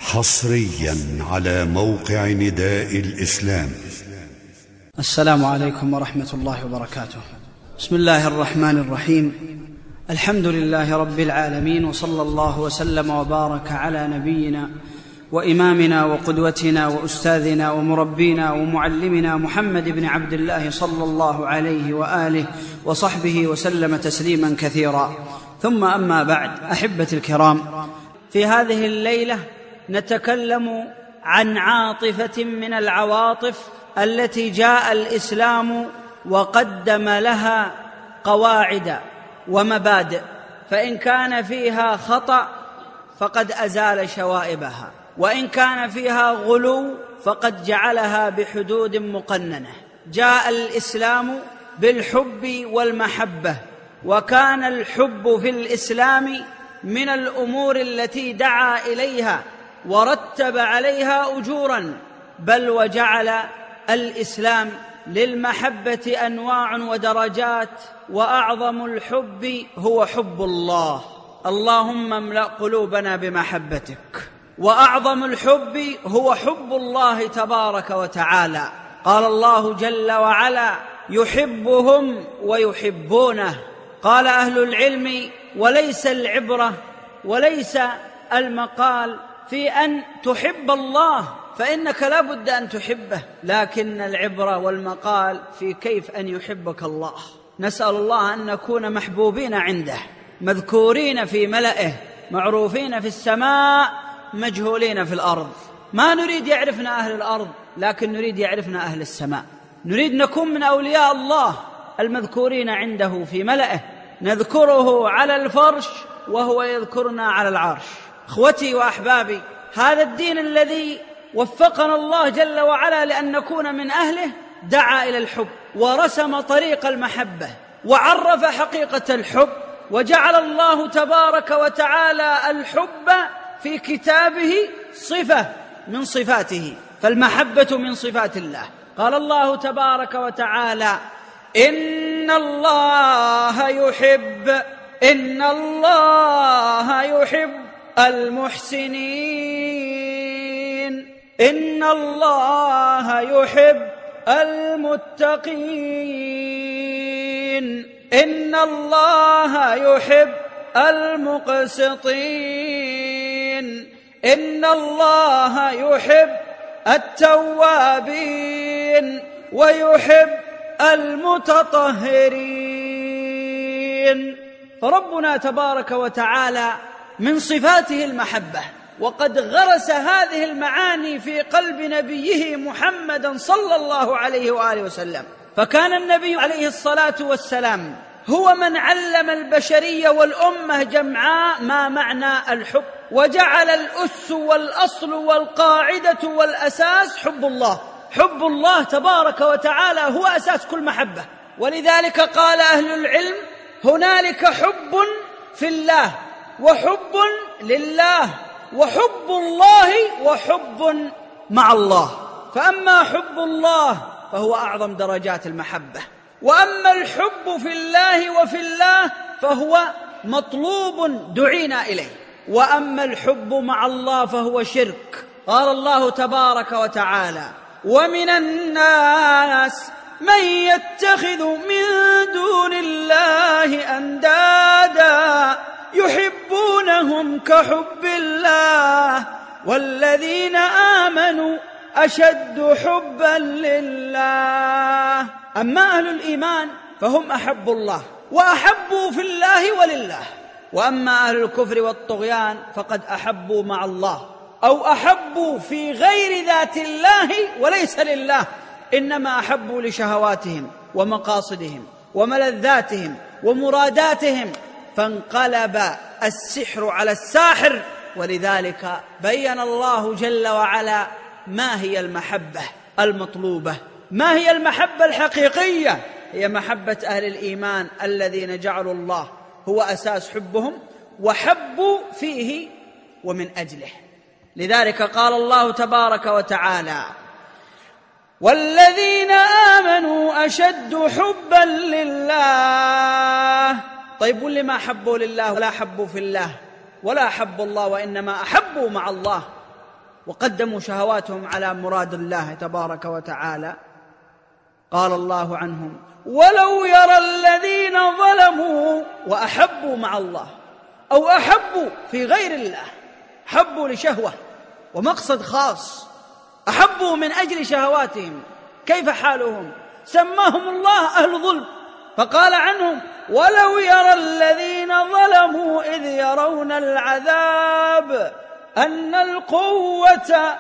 حصريا على موقع نداء الإسلام. السلام عليكم ورحمة الله وبركاته. بسم الله الرحمن الرحيم. الحمد لله رب العالمين، وصلى الله وسلم وبارك على نبينا وإمامنا وقدوتنا وأستاذنا ومربينا ومعلمنا محمد بن عبد الله صلى الله عليه وآله وصحبه وسلم تسليما كثيرا، ثم أما بعد. أحبتي الكرام، في هذه الليلة نتكلم عن عاطفة من العواطف التي جاء الإسلام وقدم لها قواعد ومبادئ، فإن كان فيها خطأ فقد أزال شوائبها، وإن كان فيها غلو فقد جعلها بحدود مقننة. جاء الإسلام بالحب والمحبة، وكان الحب في الإسلام من الأمور التي دعا إليها ورتب عليها أجورا، بل وجعل الإسلام للمحبة أنواع ودرجات، وأعظم الحب هو حب الله. اللهم املأ قلوبنا بمحبتك. وأعظم الحب هو حب الله تبارك وتعالى. قال الله جل وعلا: يحبهم ويحبونه. قال أهل العلم: وليس العبرة وليس المقال في أن تحب الله، فإنك لا بد أن تحبه، لكن العبرة والمقال في كيف أن يحبك الله. نسأل الله أن نكون محبوبين عنده، مذكورين في ملئه، معروفين في السماء، مجهولين في الأرض. ما نريد يعرفنا أهل الأرض، لكن نريد يعرفنا أهل السماء. نريد نكون من أولياء الله المذكورين عنده في ملئه، نذكره على الفرش وهو يذكرنا على العرش. أخوتي وأحبابي، هذا الدين الذي وفقنا الله جل وعلا لأن نكون من أهله دعا إلى الحب، ورسم طريق المحبة، وعرف حقيقة الحب، وجعل الله تبارك وتعالى الحب في كتابه صفة من صفاته، فالمحبة من صفات الله. قال الله تبارك وتعالى: إن الله يحب المحسنين، إن الله يحب المتقين، إن الله يحب المقسطين، إن الله يحب التوابين ويحب المتطهرين. فربنا تبارك وتعالى من صفاته المحبة، وقد غرس هذه المعاني في قلب نبيه محمد صلى الله عليه وآله وسلم. فكان النبي عليه الصلاة والسلام هو من علم البشرية والأمة جمعاء ما معنى الحب، وجعل الأس والأصل والقاعدة والأساس حب الله. حب الله تبارك وتعالى هو أساس كل محبة، ولذلك قال أهل العلم: هنالك حب في الله، وحب لله، وحب الله، وحب مع الله. فأما حب الله فهو أعظم درجات المحبة، وأما الحب في الله وفي الله فهو مطلوب دعينا إليه، وأما الحب مع الله فهو شرك. قال الله تبارك وتعالى: ومن الناس من يتخذ من دون الله أندادا يحبونهم كحب الله والذين آمنوا أشد حبا لله. أما أهل الإيمان فهم أحبوا الله وأحبوا في الله ولله، وأما أهل الكفر والطغيان فقد أحبوا مع الله، أو أحبوا في غير ذات الله وليس لله، إنما أحبوا لشهواتهم ومقاصدهم وملذاتهم ومراداتهم، فانقلب السحر على الساحر. ولذلك بين الله جل وعلا ما هي المحبة المطلوبة، ما هي المحبة الحقيقية. هي محبة أهل الإيمان الذين جعلوا الله هو أساس حبهم وحبوا فيه ومن أجله. لذلك قال الله تبارك وتعالى: والذين آمنوا أشد حبا لله. طيب، واللي ما حبوا لله ولا حبوا في الله ولا حبوا الله وإنما أحبوا مع الله، وقدموا شهواتهم على مراد الله تبارك وتعالى. قال الله عنهم: ولو يرى الذين ظلموا وأحبوا مع الله أو أحبوا في غير الله، حبوا لشهوة ومقصد خاص، أحبوا من أجل شهواتهم، كيف حالهم؟ سماهم الله أهل ظلم، فقال عنهم: ولو يرى الذين ظلموا إذ يرون العذاب أن القوة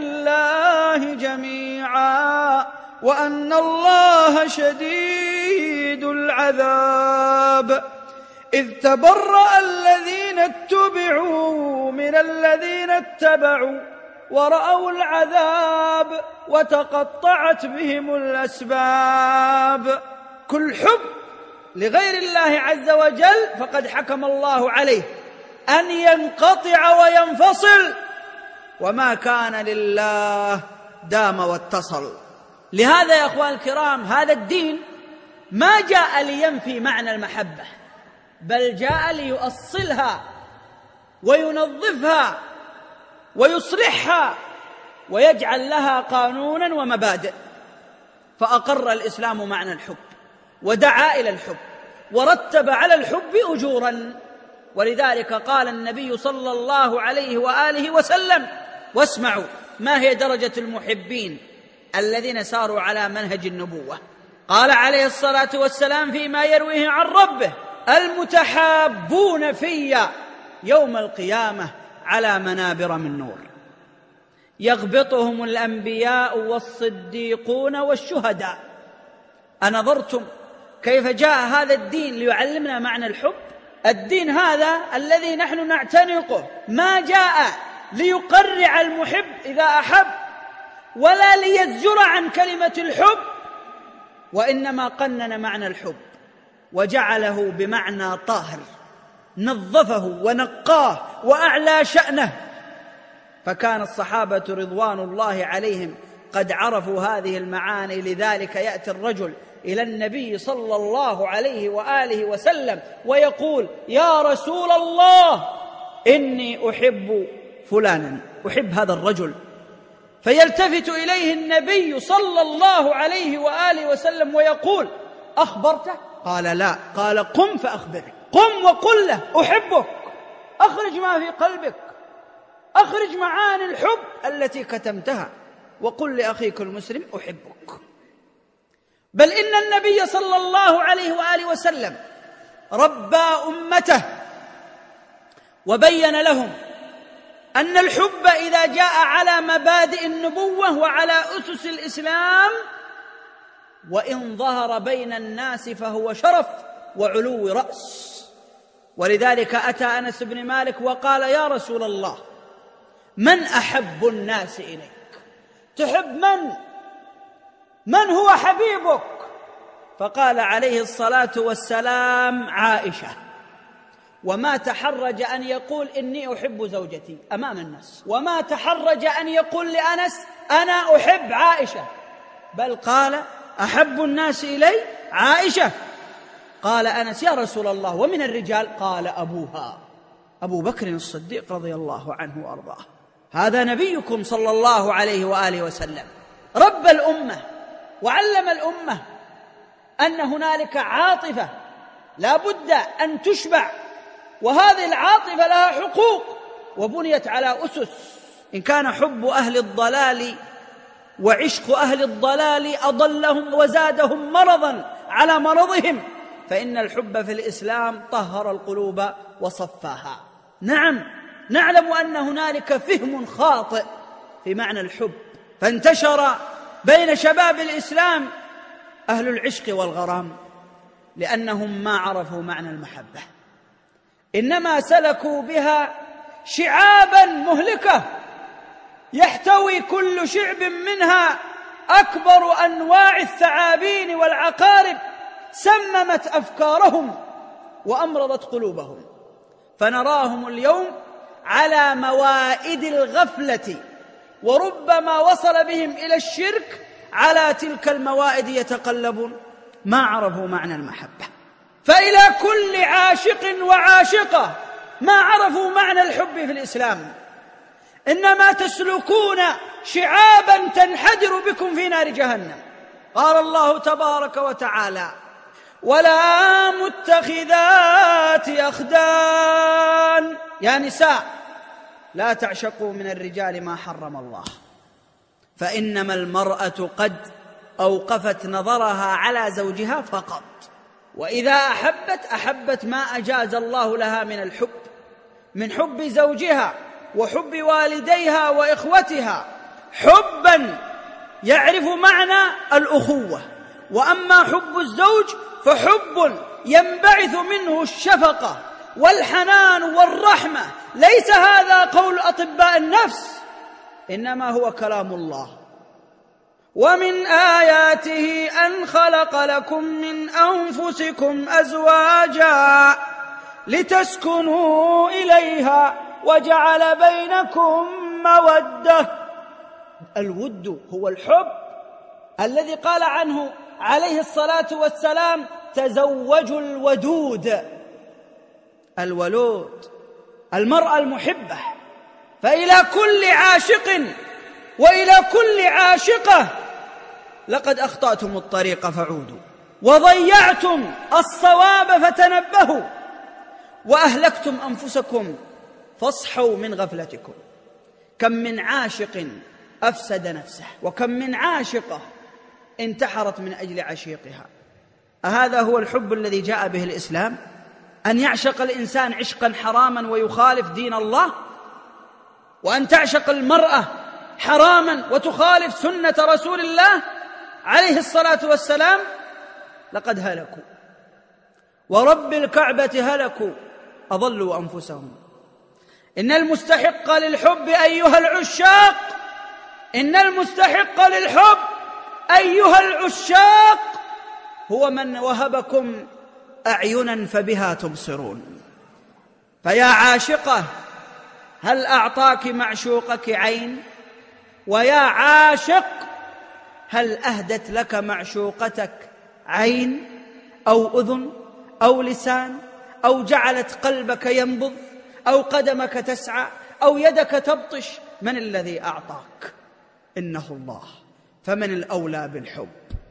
لله جميعا وأن الله شديد العذاب، إذ تبرأ الذين اتبعوا من الذين اتبعوا ورأوا العذاب وتقطعت بهم الأسباب. كل حب لغير الله عز وجل فقد حكم الله عليه أن ينقطع وينفصل، وما كان لله دام واتصل. لهذا يا أخوان الكرام، هذا الدين ما جاء لينفي معنى المحبة، بل جاء ليؤصلها وينظفها ويصلحها ويجعل لها قانونا ومبادئ. فأقر الإسلام معنى الحب ودعا إلى الحب ورتب على الحب أجورا، ولذلك قال النبي صلى الله عليه وآله وسلم: واسمعوا ما هي درجة المحبين الذين ساروا على منهج النبوة. قال عليه الصلاة والسلام فيما يرويه عن ربه: المتحابون في يوم القيامة على منابر من نور يغبطهم الأنبياء والصديقون والشهداء. أنظرتم كيف جاء هذا الدين ليعلمنا معنى الحب؟ الدين هذا الذي نحن نعتنقه ما جاء ليقرع المحب إذا أحب ولا ليزجر عن كلمة الحب، وإنما قنن معنى الحب وجعله بمعنى طاهر، نظفه ونقاه وأعلى شأنه. فكان الصحابة رضوان الله عليهم قد عرفوا هذه المعاني، لذلك يأتي الرجل إلى النبي صلى الله عليه وآله وسلم ويقول: يا رسول الله إني أحب فلانا، أحب هذا الرجل. فيلتفت إليه النبي صلى الله عليه وآله وسلم ويقول: أخبرته؟ قال: لا. قال: قم فأخبره، قم وقل له أحبك، أخرج ما في قلبك، أخرج معاني الحب التي كتمتها، وقل لأخيك المسلم أحبك. بل إن النبي صلى الله عليه وآله وسلم ربى أمته وبين لهم أن الحب إذا جاء على مبادئ النبوة وعلى أسس الإسلام وإن ظهر بين الناس فهو شرف وعلو رأس. ولذلك أتى أنس بن مالك وقال: يا رسول الله من أحب الناس إليك؟ تحب من هو حبيبك؟ فقال عليه الصلاة والسلام: عائشة. وما تحرج أن يقول إني أحب زوجتي أمام الناس، وما تحرج أن يقول لأنس أنا أحب عائشة، بل قال: أحب الناس إلي عائشة. قال أنس: يا رسول الله ومن الرجال؟ قال: أبوها، أبو بكر الصديق رضي الله عنه وأرضاه. هذا نبيكم صلى الله عليه وآله وسلم رب الأمة وعلم الأمة أن هنالك عاطفة لا بد أن تشبع، وهذه العاطفة لها حقوق وبنيت على أسس. إن كان حب أهل الضلال وعشق أهل الضلال أضلهم وزادهم مرضا على مرضهم، فإن الحب في الإسلام طهر القلوب وصفاها. نعم، نعلم أن هنالك فهم خاطئ في معنى الحب، فانتشر بين شباب الإسلام أهل العشق والغرام لأنهم ما عرفوا معنى المحبة، إنما سلكوا بها شعابا مهلكة يحتوي كل شعب منها أكبر أنواع الثعابين والعقارب، سممت أفكارهم وأمرضت قلوبهم. فنراهم اليوم على موائد الغفلة، وربما وصل بهم إلى الشرك على تلك الموائد يتقلبون، ما عرفوا معنى المحبة. فإلى كل عاشق وعاشقة ما عرفوا معنى الحب في الإسلام. إنما تسلكون شعابا تنحدر بكم في نار جهنم. قال الله تبارك وتعالى: ولا متخذات أخدان. يا نساء لا تعشقوا من الرجال ما حرم الله، فإنما المرأة قد أوقفت نظرها على زوجها فقط، وإذا أحبت ما أجاز الله لها من الحب، من حب زوجها وحب والديها وإخوتها، حبا يعرف معنى الأخوة. وأما حب الزوج فحب ينبعث منه الشفقة والحنان والرحمة، ليس هذا قول أطباء النفس، إنما هو كلام الله. ومن آياته أن خلق لكم من أنفسكم أزواجا لتسكنوا إليها وجعل بينكم مودة. الود هو الحب الذي قال عنه عليه الصلاة والسلام: تزوجوا الودود. الولود المرأة المحبة. فإلى كل عاشق وإلى كل عاشقة: لقد أخطأتم الطريق فعودوا، وضيعتم الصواب فتنبهوا، وأهلكتم أنفسكم فاصحوا من غفلتكم. كم من عاشق أفسد نفسه، وكم من عاشقة انتحرت من أجل عشيقها. أهذا هو الحب الذي جاء به الإسلام؟ أن يعشق الإنسان عشقا حراما ويخالف دين الله، وأن تعشق المرأة حراما وتخالف سنة رسول الله عليه الصلاة والسلام؟ لقد هلكوا، ورب الكعبة هلكوا، أضلوا أنفسهم. إن المستحق للحب أيها العشاق، إن المستحق للحب أيها العشاق هو من وهبكم أعينا فبها تبصرون. فيا عاشقة، هل أعطاك معشوقك عين؟ ويا عاشق، هل أهدت لك معشوقتك عين أو أذن أو لسان، أو جعلت قلبك ينبض، أو قدمك تسعى، أو يدك تبطش؟ من الذي أعطاك؟ إنه الله. فمن الأولى بالحب؟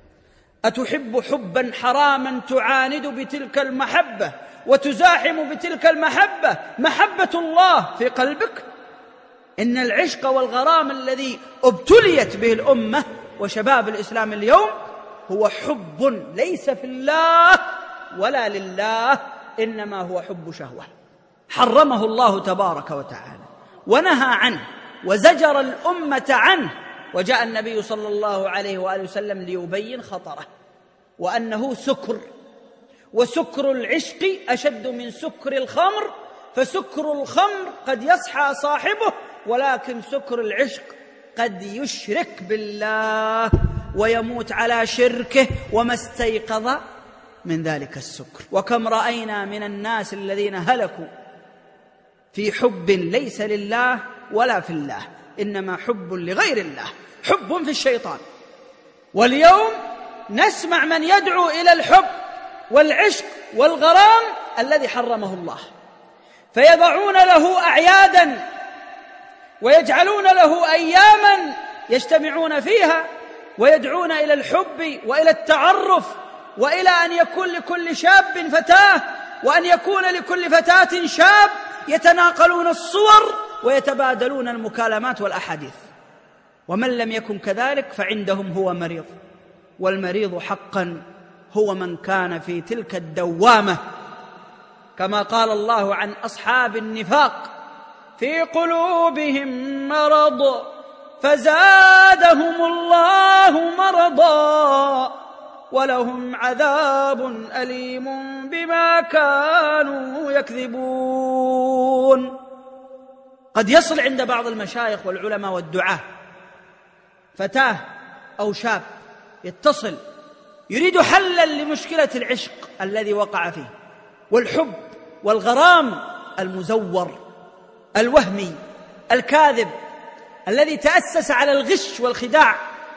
أتحب حبا حراما تعاند بتلك المحبة وتزاحم بتلك المحبة محبة الله في قلبك؟ إن العشق والغرام الذي ابتليت به الأمة وشباب الإسلام اليوم هو حب ليس في الله ولا لله، إنما هو حب شهوة حرمه الله تبارك وتعالى ونهى عنه وزجر الأمة عنه. وجاء النبي صلى الله عليه وآله وسلم ليبين خطره، وأنه سكر، وسكر العشق أشد من سكر الخمر، فسكر الخمر قد يصحى صاحبه، ولكن سكر العشق قد يشرك بالله ويموت على شركه وما استيقظ من ذلك السكر. وكم رأينا من الناس الذين هلكوا في حب ليس لله ولا في الله، إنما حب لغير الله، حب في الشيطان. واليوم نسمع من يدعو إلى الحب والعشق والغرام الذي حرمه الله، فيضعون له أعيادا ويجعلون له أياما يجتمعون فيها ويدعون إلى الحب وإلى التعرف، وإلى أن يكون لكل شاب فتاة، وأن يكون لكل فتاة شاب، يتناقلون الصور ويتبادلون المكالمات والأحاديث. ومن لم يكن كذلك فعندهم هو مريض، والمريض حقا هو من كان في تلك الدوامة، كما قال الله عن أصحاب النفاق: في قلوبهم مرض فزادهم الله مرضا ولهم عذاب أليم بما كانوا يكذبون. قد يصل عند بعض المشايخ والعلماء والدعاة فتاة أو شاب يتصل يريد حلا لمشكلة العشق الذي وقع فيه، والحب والغرام المزور الوهمي الكاذب الذي تأسس على الغش والخداع،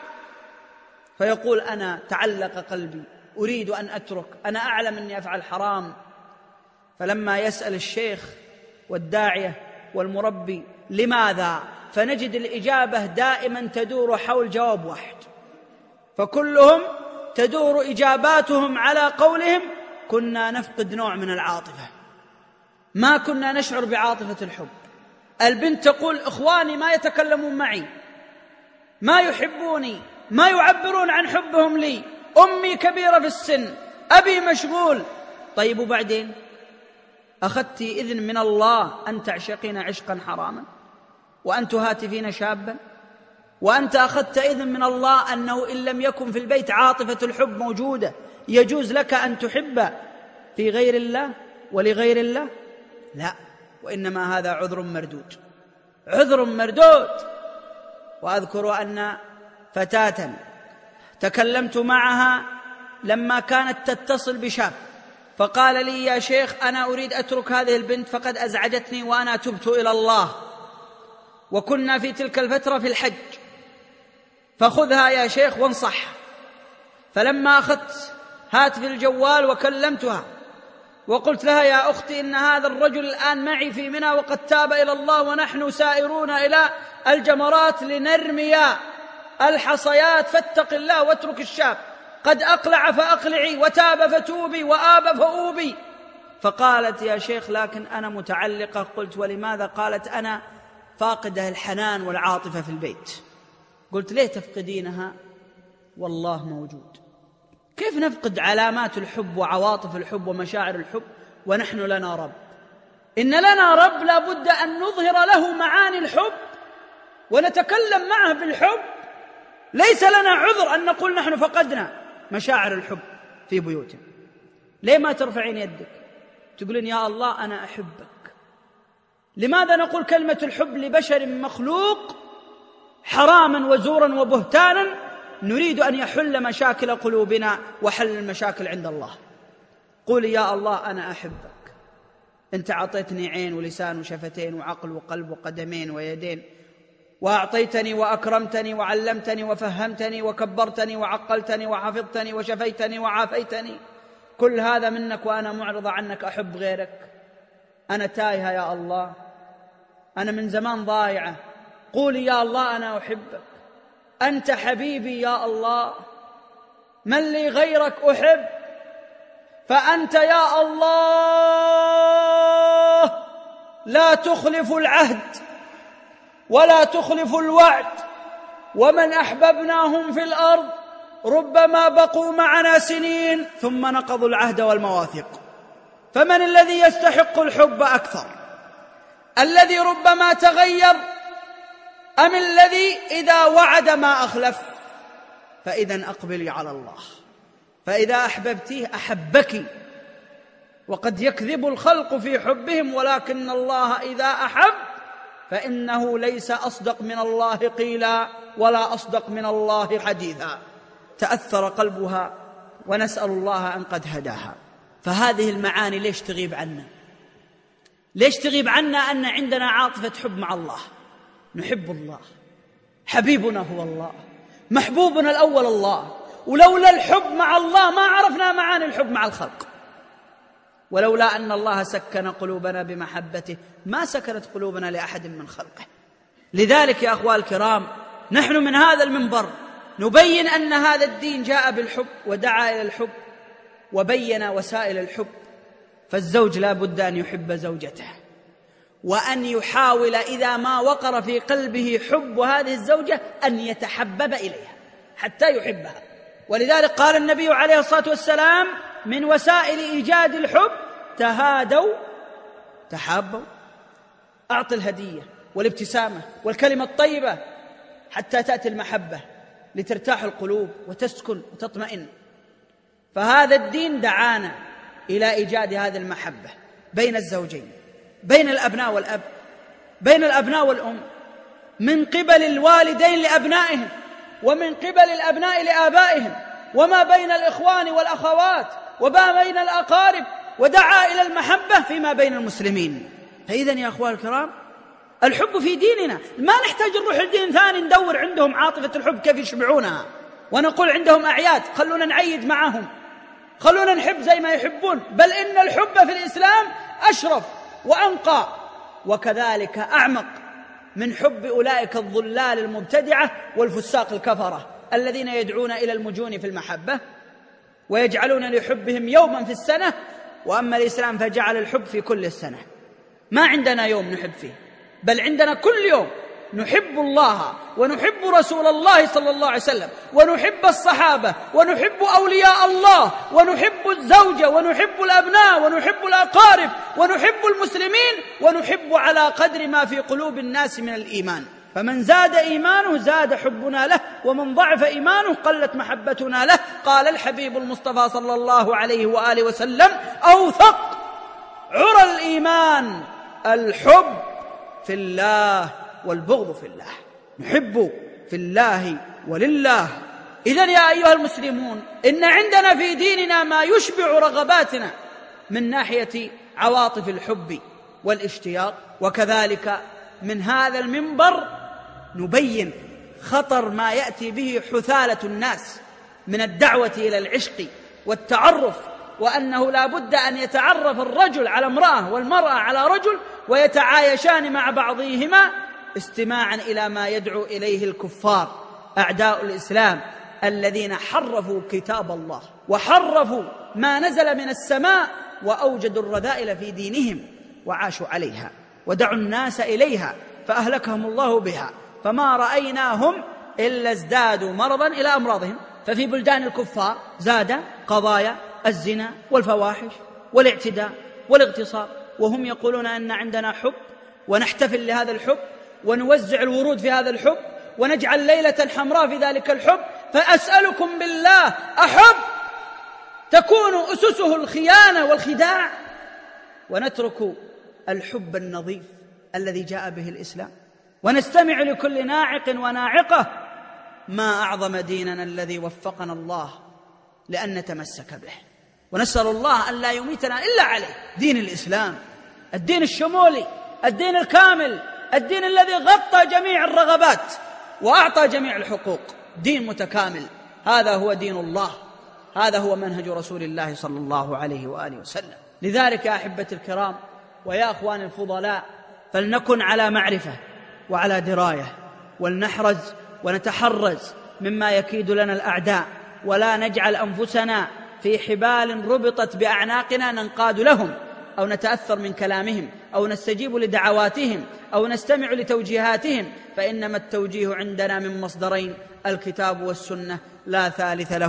فيقول: أنا تعلق قلبي، أريد أن أترك، أنا أعلم أني أفعل حرام. فلما يسأل الشيخ والداعية والمربي: لماذا؟ فنجد الإجابة دائما تدور حول جواب واحد، فكلهم تدور إجاباتهم على قولهم: كنا نفقد نوع من العاطفة، ما كنا نشعر بعاطفة الحب. البنت تقول: إخواني ما يتكلمون معي، ما يحبوني، ما يعبرون عن حبهم لي، أمي كبيرة في السن، أبي مشغول. طيب وبعدين؟ أخذت إذن من الله أن تعشقين عشقا حراما وأن تهاتفين شابا؟ وأنت أخذت إذن من الله أنه إن لم يكن في البيت عاطفة الحب موجودة يجوز لك أن تحب في غير الله ولغير الله؟ لا، وإنما هذا عذر مردود، عذر مردود. وأذكر أن فتاة تكلمت معها لما كانت تتصل بشاب، فقال لي: يا شيخ أنا أريد أترك هذه البنت فقد أزعجتني وأنا تبت إلى الله، وكنا في تلك الفترة في الحج، فخذها يا شيخ وانصحها. فلما أخذت هاتف الجوال وكلمتها وقلت لها: يا أختي إن هذا الرجل الآن معي في منى وقد تاب إلى الله ونحن سائرون إلى الجمرات لنرمي الحصيات، فاتق الله واترك الشاب، قد أقلع فأقلعي، وتاب فتوبي، وآب فأوبي. فقالت: يا شيخ لكن أنا متعلقة. قلت: ولماذا؟ قالت: أنا فاقدة الحنان والعاطفة في البيت. قلت: ليه تفقدينها والله موجود؟ كيف نفقد علامات الحب وعواطف الحب ومشاعر الحب ونحن لنا رب؟ إن لنا رب لا بد أن نظهر له معاني الحب ونتكلم معه بالحب. ليس لنا عذر أن نقول نحن فقدنا مشاعر الحب في بيوتنا. ليه ما ترفعين يدك تقولين: يا الله أنا أحبك؟ لماذا نقول كلمة الحب لبشر مخلوق حراما وزورا وبهتانا؟ نريد أن يحل مشاكل قلوبنا وحل المشاكل عند الله. قولي: يا الله أنا أحبك، أنت أعطيتني عين ولسان وشفتين وعقل وقلب وقدمين ويدين، وأعطيتني وأكرمتني وعلمتني وفهمتني وكبرتني وعقلتني وحفظتني وشفيتني وعافيتني، كل هذا منك وأنا معرضة عنك، أحب غيرك. أنا تايهة يا الله، أنا من زمان ضايعة. قولي: يا الله أنا أحبك، أنت حبيبي يا الله، من لي غيرك أحب، فأنت يا الله لا تخلف العهد ولا تخلف الوعد، ومن أحببناهم في الأرض ربما بقوا معنا سنين ثم نقضوا العهد والمواثيق. فمن الذي يستحق الحب أكثر؟ الذي ربما تغير أم الذي إذا وعد ما أخلف؟ فإذا أقبلي على الله، فإذا أحببتيه أحبك. وقد يكذب الخلق في حبهم، ولكن الله إذا أحب فإنه ليس أصدق من الله قيلا ولا أصدق من الله حديثا. تأثر قلبها ونسأل الله أن قد هداها. فهذه المعاني ليش تغيب عنا؟ ليش تغيب عنا أن عندنا عاطفة حب مع الله؟ نحب الله، حبيبنا هو الله، محبوبنا الأول الله، ولولا الحب مع الله ما عرفنا معاني الحب مع الخلق. ولولا أن الله سكن قلوبنا بمحبته ما سكنت قلوبنا لأحد من خلقه. لذلك يا أخوة الكرام، نحن من هذا المنبر نبين أن هذا الدين جاء بالحب ودعا إلى الحب وبين وسائل الحب. فالزوج لا بد أن يحب زوجته، وأن يحاول إذا ما وقر في قلبه حب هذه الزوجة أن يتحبب إليها حتى يحبها. ولذلك قال النبي عليه الصلاة والسلام: من وسائل إيجاد الحب تهادوا تحابوا. أعط الهدية والابتسامة والكلمة الطيبة حتى تأتي المحبة لترتاح القلوب وتسكن وتطمئن. فهذا الدين دعانا إلى إيجاد هذه المحبة بين الزوجين، بين الأبناء والأب، بين الأبناء والأم، من قبل الوالدين لأبنائهم، ومن قبل الأبناء لآبائهم، وما بين الإخوان والأخوات، وما بين الأقارب، ودعا إلى المحبة فيما بين المسلمين. فإذا يا أخوان الكرام، الحب في ديننا، ما نحتاج نروح لدين ثاني ندور عندهم عاطفة الحب كيف يشبعونها، ونقول عندهم أعياد خلونا نعيد معهم، خلونا نحب زي ما يحبون. بل إن الحب في الإسلام أشرف وأنقى وكذلك أعمق. من حب أولئك الضلال المبتدعة والفساق الكفرة الذين يدعون إلى المجون في المحبة ويجعلون لحبهم يوما في السنة، وأما الإسلام فجعل الحب في كل السنة. ما عندنا يوم نحب فيه، بل عندنا كل يوم نحب الله ونحب رسول الله صلى الله عليه وسلم، ونحب الصحابة، ونحب أولياء الله، ونحب الزوجة، ونحب الأبناء، ونحب الأقارب، ونحب المسلمين، ونحب على قدر ما في قلوب الناس من الإيمان. فمن زاد إيمانه زاد حبنا له، ومن ضعف إيمانه قلت محبتنا له. قال الحبيب المصطفى صلى الله عليه وآله وسلم: أوثق عرى الإيمان الحب في الله والبغض في الله. نحب في الله ولله. إذن يا أيها المسلمون، إن عندنا في ديننا ما يشبع رغباتنا من ناحية عواطف الحب والاشتياق، وكذلك من هذا المنبر نبين خطر ما يأتي به حثالة الناس من الدعوة إلى العشق والتعرف، وأنه لا بد أن يتعرف الرجل على امرأة والمرأة على رجل ويتعايشان مع بعضهما استماعا إلى ما يدعو إليه الكفار أعداء الإسلام الذين حرفوا كتاب الله وحرفوا ما نزل من السماء وأوجدوا الرذائل في دينهم وعاشوا عليها ودعوا الناس إليها فأهلكهم الله بها، فما رأيناهم إلا ازدادوا مرضا إلى أمراضهم. ففي بلدان الكفار زاد قضايا الزنا والفواحش والاعتداء والاغتصاب، وهم يقولون أن عندنا حب ونحتفل لهذا الحب ونوزع الورود في هذا الحب ونجعل ليلة حمراء في ذلك الحب. فأسألكم بالله، أحب تكون أسسه الخيانة والخداع ونترك الحب النظيف الذي جاء به الإسلام ونستمع لكل ناعق وناعقة؟ ما أعظم ديننا الذي وفقنا الله لأن نتمسك به، ونسأل الله أن لا يميتنا إلا عليه. دين الإسلام، الدين الشمولي، الدين الكامل، الدين الذي غطى جميع الرغبات وأعطى جميع الحقوق، دين متكامل. هذا هو دين الله، هذا هو منهج رسول الله صلى الله عليه وآله وسلم. لذلك يا أحبة الكرام ويا أخواني الفضلاء، فلنكن على معرفة وعلى دراية، ولنحرز ونتحرز مما يكيد لنا الأعداء، ولا نجعل أنفسنا في حبال ربطت بأعناقنا ننقاد لهم أو نتأثر من كلامهم أو نستجيب لدعواتهم أو نستمع لتوجيهاتهم، فإنما التوجيه عندنا من مصدرين: الكتاب والسنة، لا ثالث له.